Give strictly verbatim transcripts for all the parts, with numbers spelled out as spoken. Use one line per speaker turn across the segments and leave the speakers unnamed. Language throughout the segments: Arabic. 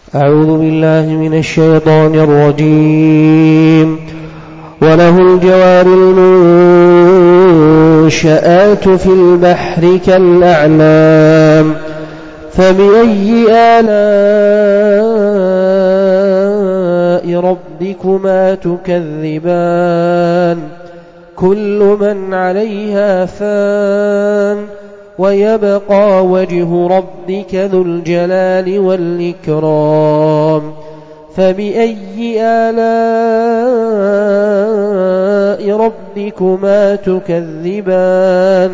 أعوذ بالله من الشيطان الرجيم. وله الجوار المنشآت في البحر كالأعلام فبأي آلاء ربكما تكذبان كل من عليها فان ويبقى وجه ربك ذو الجلال والإكرام فبأي آلاء ربكما تكذبان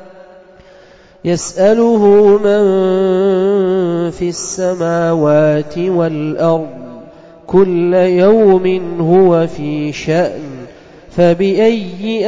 يسأله من في السماوات والأرض كل يوم هو في شأن فبأي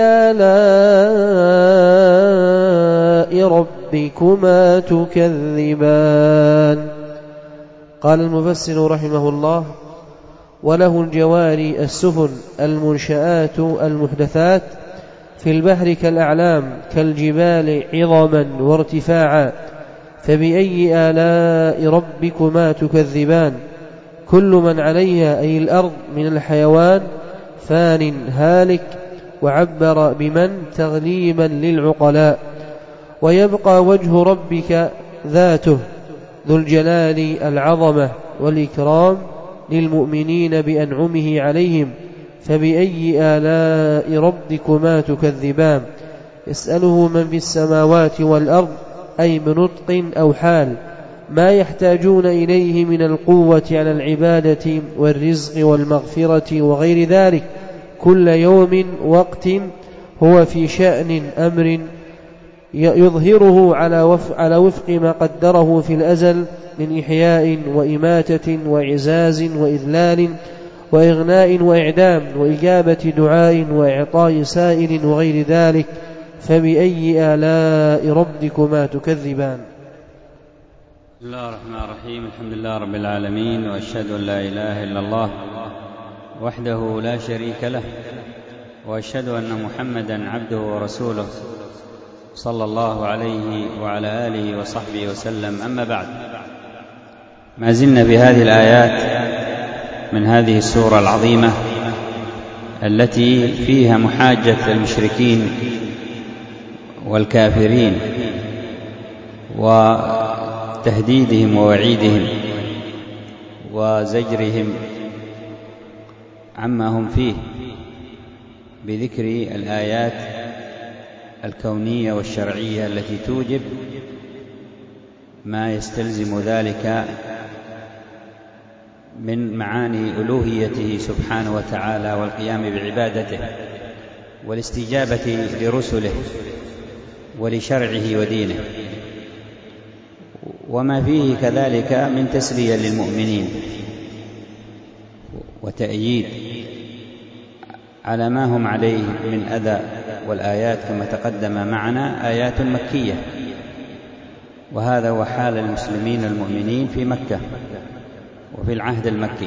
آلاء ربكما تكذبان. قال المفسر رحمه الله: وله الجوار السفن المنشآت المحدثات في البحر كالأعلام كالجبال عظما وارتفاعا فبأي آلاء ربكما تكذبان كل من عليها أي الأرض من الحيوان فان هالك، وعبر بمن تغليما للعقلاء، ويبقى وجه ربك ذاته ذو الجلال العظمة والإكرام للمؤمنين بأنعمه عليهم فبأي آلاء ربكما تكذبان. يسأله من في السماوات والأرض أي بنطق أو حال ما يحتاجون إليه من القوة على العبادة والرزق والمغفرة وغير ذلك كل يوم وقت هو في شأن أمر يظهره على وفق ما قدره في الأزل من إحياء وإماتة وإعزاز وإذلال وإغناء وإعدام وإجابة دعاء وإعطاء سائل وغير ذلك فبأي آلاء ربكما تكذبان.
بسم الله الرحمن الرحيم. الحمد لله رب العالمين، وأشهد أن لا إله إلا الله وحده لا شريك له، وأشهد أن محمدا عبده ورسوله صلى الله عليه وعلى آله وصحبه وسلم. أما بعد، ما زلنا بهذه الآيات من هذه السورة العظيمة التي فيها محاجة المشركين والكافرين وتهديدهم ووعيدهم وزجرهم عما هم فيه بذكر الآيات الكونية والشرعية التي توجب ما يستلزم ذلك من معاني ألوهيته سبحانه وتعالى والقيام بعبادته والاستجابة لرسله ولشرعه ودينه، وما فيه كذلك من تسلية للمؤمنين وتأييد على ما هم عليه من أذى. والآيات كما تقدم معنا آيات مكية، وهذا هو حال المسلمين المؤمنين في مكة وفي العهد المكي.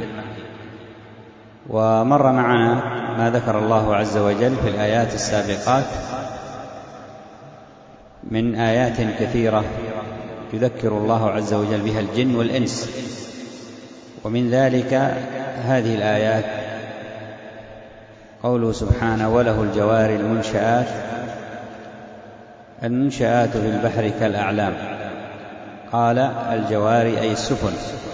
ومر معنا ما ذكر الله عز وجل في الآيات السابقات من آيات كثيرة يذكر الله عز وجل بها الجن والإنس، ومن ذلك هذه الآيات قوله سبحانه: وله الجوار المنشآت المنشآت في البحر كالأعلام. قال الجوار أي السفن،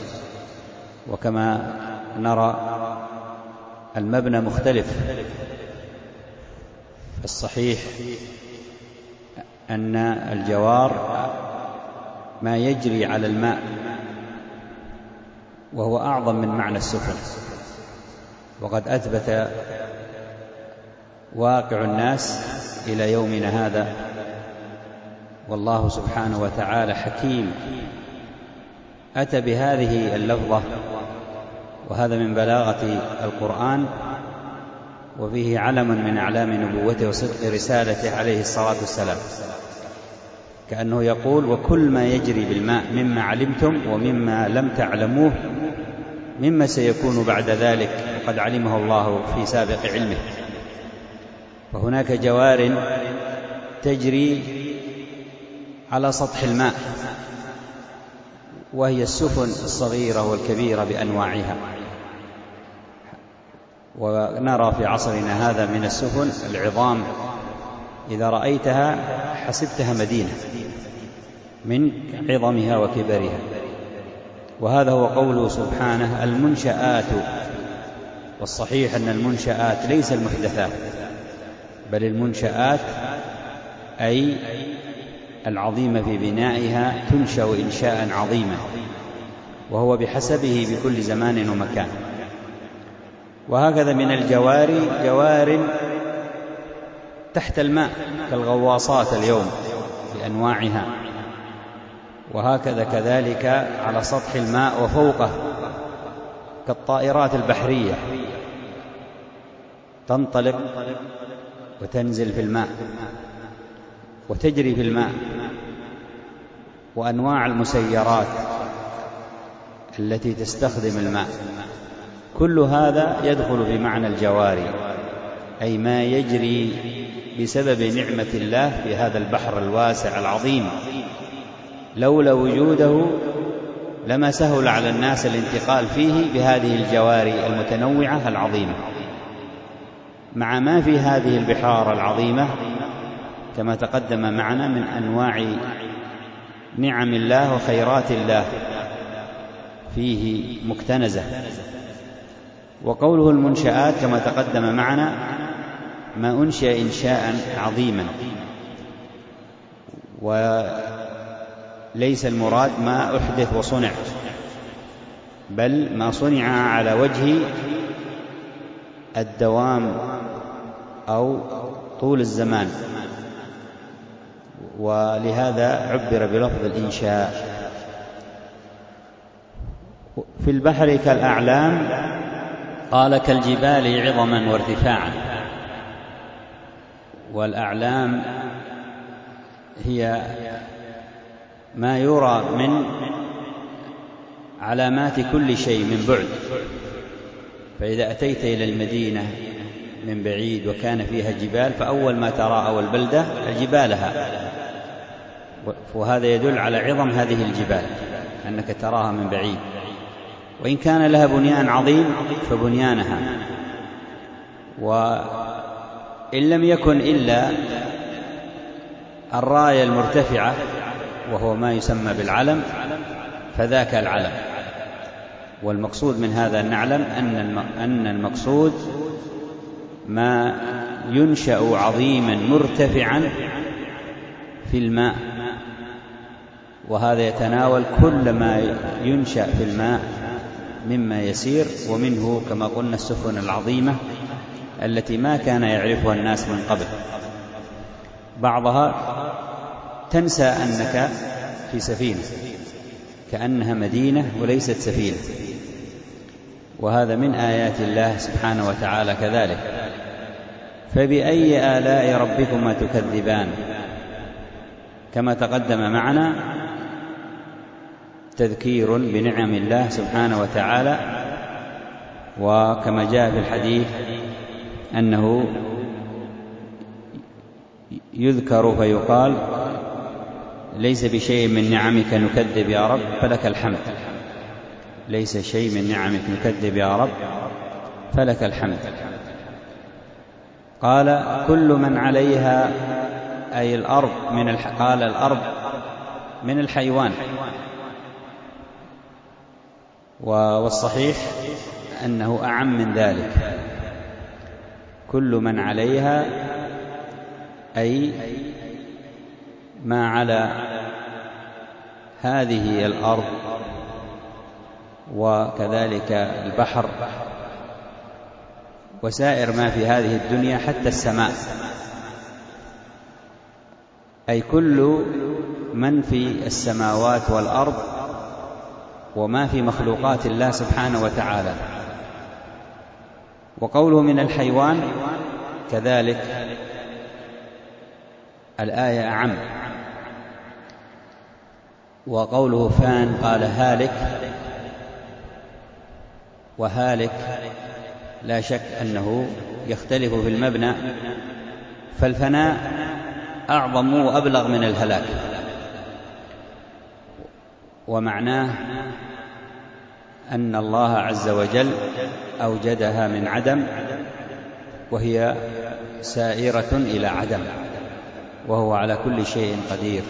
وكما نرى المبنى مختلف. الصحيح أن الجوار ما يجري على الماء، وهو أعظم من معنى السفن. وقد أثبت واقع الناس إلى يومنا هذا، والله سبحانه وتعالى حكيم أتى بهذه اللفظة، وهذا من بلاغة القرآن، وفيه علم من أعلام نبوته وصدق رسالته عليه الصلاة والسلام، كأنه يقول: وكل ما يجري بالماء مما علمتم ومما لم تعلموه مما سيكون بعد ذلك وقد علمه الله في سابق علمه. وهناك جوار تجري على سطح الماء، وهي السفن الصغيرة والكبيرة بأنواعها. ونرى في عصرنا هذا من السفن العظام إذا رأيتها حسبتها مدينة من عظمها وكبرها. وهذا هو قوله سبحانه المنشآت، والصحيح أن المنشآت ليس المحدثات، بل المنشآت أي العظيمة في بنائها تنشأ إنشاء عظيما، وهو بحسبه بكل زمان ومكان. وهكذا من الجواري جوار تحت الماء كالغواصات اليوم بأنواعها، وهكذا كذلك على سطح الماء وفوقه كالطائرات البحرية تنطلق وتنزل في الماء وتجري في الماء، وأنواع المسيرات التي تستخدم الماء. كل هذا يدخل في معنى الجواري، أي ما يجري بسبب نعمة الله في هذا البحر الواسع العظيم. لولا وجوده لما سهل على الناس الانتقال فيه بهذه الجواري المتنوعة العظيمة، مع ما في هذه البحار العظيمة كما تقدم معنا من أنواع نعم الله وخيرات الله فيه مكتنزة. وقوله المنشآت كما تقدم معنا ما أنشأ إنشاء عظيما، وليس المراد ما أحدث وصنع، بل ما صنع على وجه الدوام أو طول الزمان، ولهذا عبر بلفظ الإنشاء. في البحر كالأعلام قال كالجبال عظما وارتفاعا. والأعلام هي ما يرى من علامات كل شيء من بعد، فإذا أتيت إلى المدينة من بعيد وكان فيها جبال فأول ما ترى أول بلدة جبالها، وهذا يدل على عظم هذه الجبال أنك تراها من بعيد، وإن كان لها بنيان عظيم فبنيانها. وإن لم يكن إلا الراية المرتفعة وهو ما يسمى بالعلم فذاك العلم. والمقصود من هذا أن نعلم أن المقصود ما ينشأ عظيما مرتفعا في الماء، وهذا يتناول كل ما ينشأ في الماء مما يسير، ومنه كما قلنا السفن العظيمة التي ما كان يعرفها الناس من قبل. بعضها تنسى أنك في سفينة كأنها مدينة وليست سفينة، وهذا من آيات الله سبحانه وتعالى كذلك. فبأي آلاء ربكما تكذبان؟ كما تقدم معنا تذكير بنعم الله سبحانه وتعالى، وكما جاء في الحديث أنه يذكر فيقال ليس بشيء من نعمك نكذب يا رب فلك الحمد، ليس شيء من نعمك نكذب يا رب فلك الحمد. قال كل من عليها أي الأرض من الح... قال الأرض من الحيوان، والصحيح أنه أعم من ذلك. كل من عليها أي ما على هذه الأرض، وكذلك البحر وسائر ما في هذه الدنيا حتى السماء، أي كل من في السماوات والأرض وما في مخلوقات الله سبحانه وتعالى. وقوله من الحيوان كذلك الآية أعم. وقوله فان قال هالك، وهالك لا شك أنه يختلف في المبنى، فالفناء أعظم وأبلغ من الهلاك، ومعناه أن الله عز وجل أوجدها من عدم وهي سائرة إلى عدم، وهو على كل شيء قدير.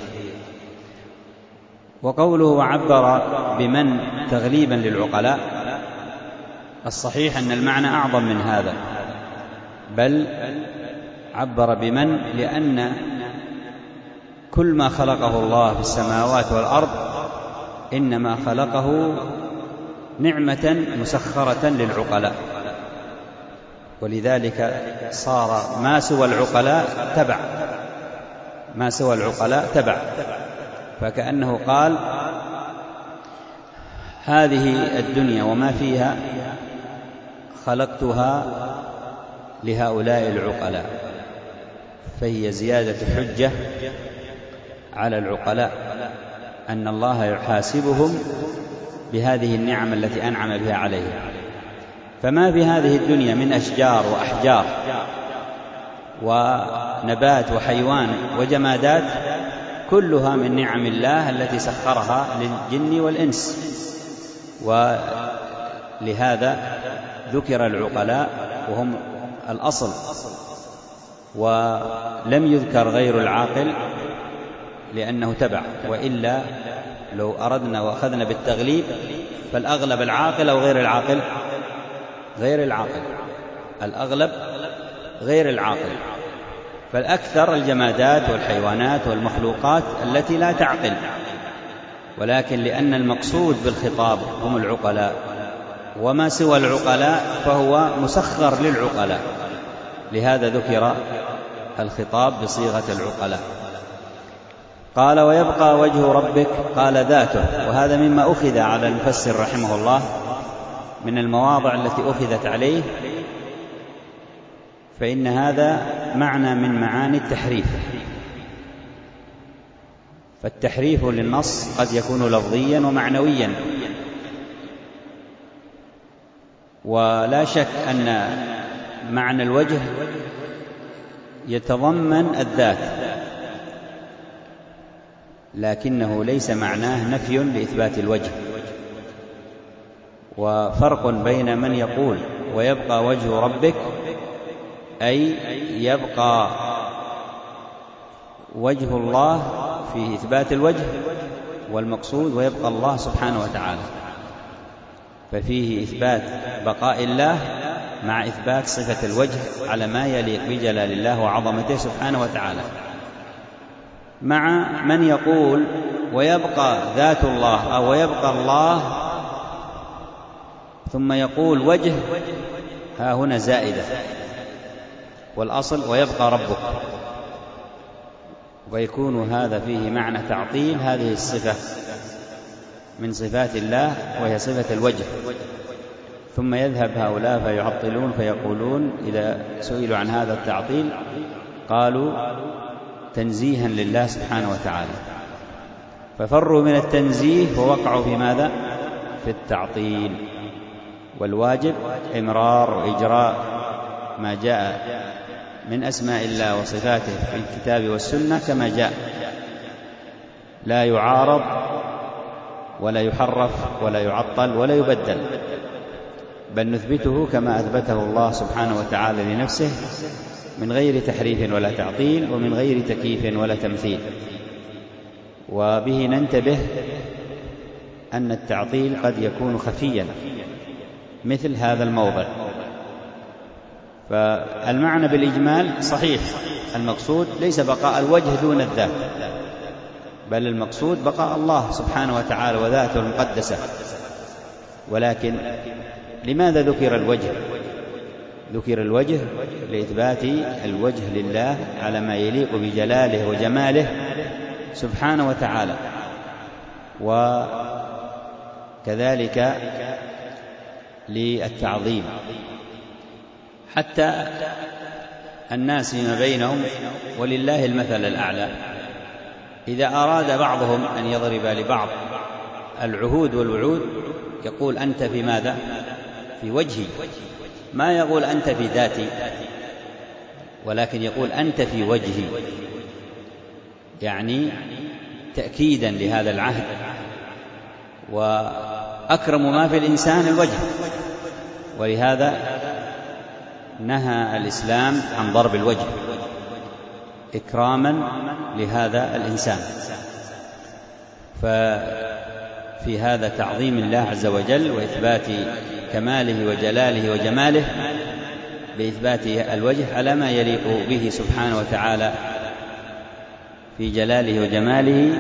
وقوله وعبر بمن تغليبا للعقلاء، الصحيح أن المعنى أعظم من هذا، بل عبر بمن لأن كل ما خلقه الله في السماوات والأرض إنما خلقه نعمة مسخرة للعقلاء، ولذلك صار ما سوى العقلاء تبع، ما سوى العقلاء تبع. فكأنه قال هذه الدنيا وما فيها خلقتها لهؤلاء العقلاء، فهي زيادة حجة على العقلاء أن الله يحاسبهم بهذه النعم التي أنعم بها عليهم. فما في هذه الدنيا من أشجار وأحجار ونبات وحيوان وجمادات كلها من نعم الله التي سخرها للجن والإنس، ولهذا ذكر العقلاء وهم الأصل، ولم يذكر غير العاقل لأنه تبع. وإلا لو أردنا وأخذنا بالتغليب فالأغلب العاقل أو غير العاقل؟ غير العاقل، الأغلب غير العاقل. فالأكثر الجمادات والحيوانات والمخلوقات التي لا تعقل، ولكن لأن المقصود بالخطاب هم العقلاء، وما سوى العقلاء فهو مسخر للعقلاء، لهذا ذكر الخطاب بصيغة العقلاء. قال ويبقى وجه ربك، قال ذاته، وهذا مما أخذ على المفسر رحمه الله من المواضع التي أخذت عليه، فإن هذا معنى من معاني التحريف. فالتحريف للنص قد يكون لفظيا ومعنويا، ولا شك أن معنى الوجه يتضمن الذات، لكنه ليس معناه نفي لإثبات الوجه. وفرق بين من يقول ويبقى وجه ربك أي يبقى وجه الله في إثبات الوجه، والمقصود ويبقى الله سبحانه وتعالى، ففيه إثبات بقاء الله مع إثبات صفة الوجه على ما يليق بجلال الله وعظمته سبحانه وتعالى. مع من يقول ويبقى ذات الله أو ويبقى الله ثم يقول وجه، ها هنا زائدة، والأصل ويبقى ربك، ويكون هذا فيه معنى تعطيل هذه الصفة من صفات الله وهي صفة الوجه. ثم يذهب هؤلاء فيعطلون فيقولون إذا سئلوا عن هذا التعطيل قالوا تنزيها لله سبحانه وتعالى، ففروا من التنزيه ووقعوا في ماذا؟ في التعطيل. والواجب إمرار وإجراء ما جاء من أسماء الله وصفاته في الكتاب والسنة كما جاء، لا يعارض ولا يحرف ولا يعطل ولا يبدل، بل نثبته كما أثبته الله سبحانه وتعالى لنفسه من غير تحريف ولا تعطيل ومن غير تكييف ولا تمثيل. وبه ننتبه أن التعطيل قد يكون خفيا مثل هذا الموضع. فالمعنى بالإجمال صحيح، المقصود ليس بقاء الوجه دون الذات، بل المقصود بقاء الله سبحانه وتعالى وذاته المقدسة. ولكن لماذا ذكر الوجه؟ ذكر الوجه لإثبات الوجه لله على ما يليق بجلاله وجماله سبحانه وتعالى، وكذلك للتعظيم، حتى الناس فيما بينهم ولله المثل الأعلى. إذا أراد بعضهم أن يضرب لبعض العهود والوعود يقول أنت في ماذا؟ في وجهي، ما يقول أنت في ذاتي، ولكن يقول أنت في وجهي، يعني تأكيدا لهذا العهد وأكرم ما في الإنسان الوجه، ولهذا نهى الإسلام عن ضرب الوجه إكراما لهذا الإنسان. ففي هذا تعظيم الله عز وجل وإثبات كماله وجلاله وجماله بإثبات الوجه على ما يليق به سبحانه وتعالى في جلاله وجماله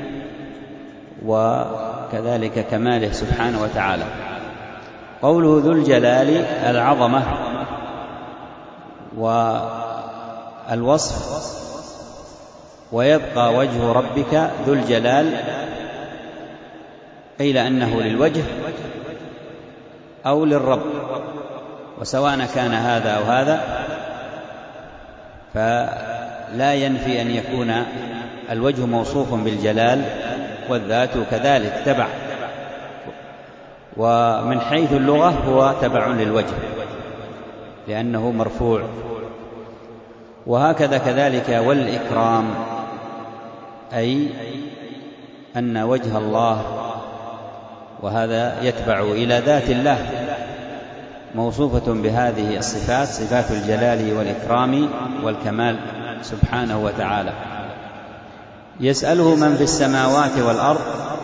وكذلك كماله سبحانه وتعالى. قوله ذو الجلال العظمة والوصف، ويبقى وجه ربك ذو الجلال، قيل أنه للوجه أو للرب، وسواء كان هذا أو هذا فلا ينفي أن يكون الوجه موصوف بالجلال والذات كذلك تبع، ومن حيث اللغة هو تبع للوجه لأنه مرفوع. وهكذا كذلك والإكرام، أي أن وجه الله، وهذا يتبع إلى ذات الله، موصوفة بهذه الصفات، صفات الجلال والإكرام والكمال سبحانه وتعالى. يسأله من في السماوات والأرض،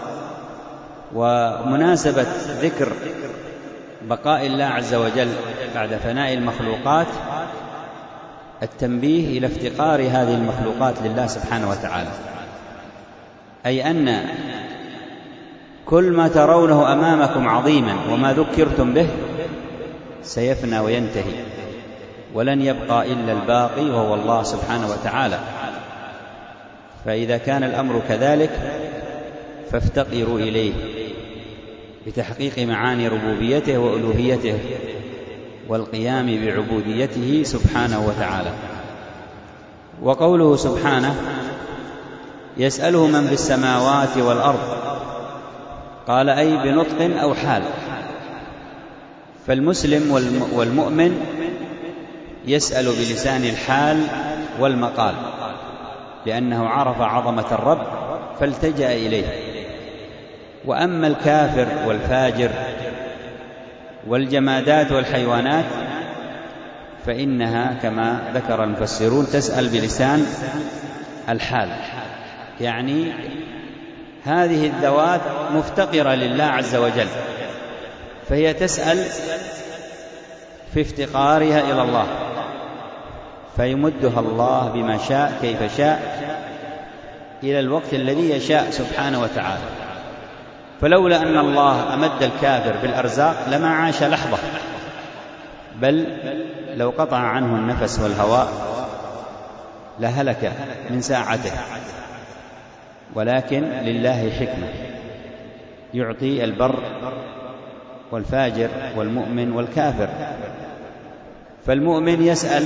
ومناسبة ذكر بقاء الله عز وجل بعد فناء المخلوقات التنبيه إلى افتقار هذه المخلوقات لله سبحانه وتعالى، أي أن كل ما ترونه أمامكم عظيما وما ذكرتم به سيفنى وينتهي، ولن يبقى إلا الباقي وهو الله سبحانه وتعالى. فإذا كان الأمر كذلك فافتقروا إليه بتحقيق معاني ربوبيته وألوهيته والقيام بعبوديته سبحانه وتعالى. وقوله سبحانه يسأله من في السماوات والأرض، قال أي بنطق أو حال. فالمسلم والمؤمن يسأل بلسان الحال والمقال، لأنه عرف عظمة الرب فالتجأ إليه. وأما الكافر والفاجر والجمادات والحيوانات فإنها كما ذكر المفسرون تسأل بلسان الحال، يعني هذه الذوات مفتقرة لله عز وجل، فهي تسأل في افتقارها إلى الله، فيمدها الله بما شاء كيف شاء إلى الوقت الذي يشاء سبحانه وتعالى. فلولا أن الله أمد الكافر بالأرزاق لما عاش لحظة، بل لو قطع عنه النفس والهواء لهلك من ساعته. ولكن لله حكمة، يعطي البر والفاجر والمؤمن والكافر. فالمؤمن يسأل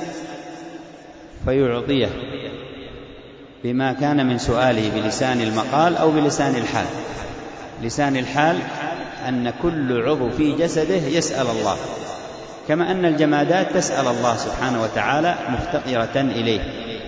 فيعطيه بما كان من سؤاله بلسان المقال أو بلسان الحال. لسان الحال أن كل عضو في جسده يسأل الله، كما أن الجمادات تسأل الله سبحانه وتعالى مفتقرة إليه،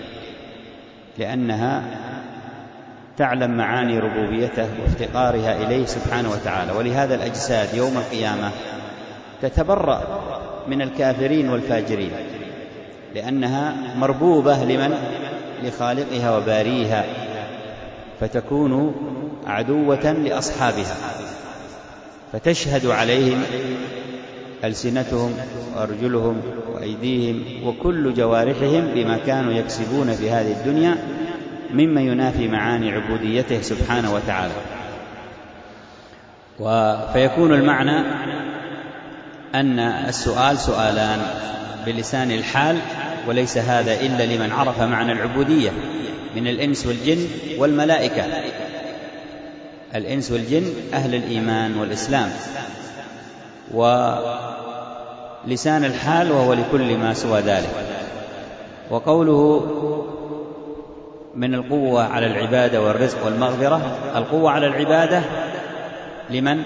لأنها تعلم معاني ربوبيته وافتقارها إليه سبحانه وتعالى. ولهذا الأجساد يوم القيامة تتبرأ من الكافرين والفاجرين، لأنها مربوبة لمن؟ لخالقها وباريها، فتكون عدوة لأصحابها، فتشهد عليهم ألسنتهم وأرجلهم وأيديهم وكل جوارحهم بما كانوا يكسبون في هذه الدنيا مما ينافي معاني عبوديته سبحانه وتعالى. فيكون المعنى أن السؤال سؤالان بلسان الحال، وليس هذا إلا لمن عرف معنى العبودية من الإنس والجن والملائكة. الإنس والجن أهل الإيمان والإسلام، ولسان الحال وهو لكل ما سوى ذلك. وقوله من القوة على العبادة والرزق والمغفرة، القوة على العبادة لمن؟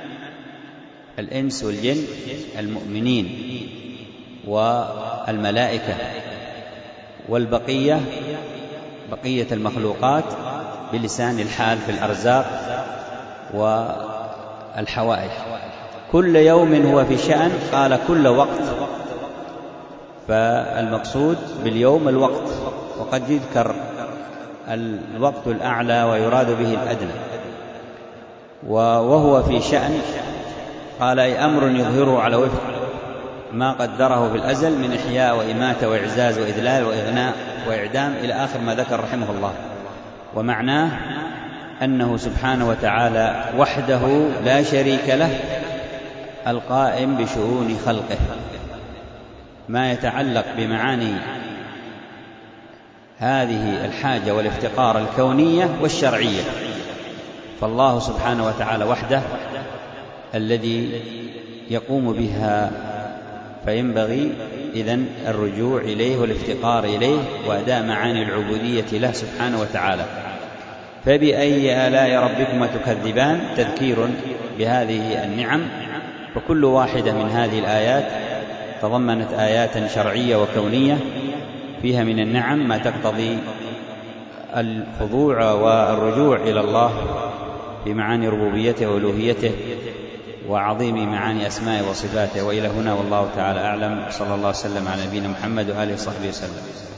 الإنس والجن المؤمنين والملائكة، والبقية بقية المخلوقات بلسان الحال في الأرزاق والحوائج. كل يوم هو في شأن، قال كل وقت، فالمقصود باليوم الوقت، وقد يذكر الوقت الأعلى ويراد به الأدنى. وهو في شأن قال أي أمر يظهره على وفق ما قدره في الأزل من إحياء وإماتة وإعزاز وإذلال وإغناء وإعدام إلى آخر ما ذكر رحمه الله. ومعناه أنه سبحانه وتعالى وحده لا شريك له، القائم بشؤون خلقه. ما يتعلق بمعاني هذه الحاجة والافتقار الكونية والشرعية، فالله سبحانه وتعالى وحده الذي يقوم بها، فينبغي إذن الرجوع إليه والافتقار إليه وأداء معاني العبودية له سبحانه وتعالى. فبأي آلاء ربكما تكذبان تذكير بهذه النعم، فكل واحدة من هذه الآيات تضمنت آيات شرعية وكونية فيها من النعم ما تقتضي الخضوع والرجوع إلى الله بمعاني ربوبيته وألوهيته وعظيم معاني أسمائه وصفاته. وإلى هنا والله تعالى أعلم، صلى الله وسلم على نبينا محمد وآله وصحبه وسلم.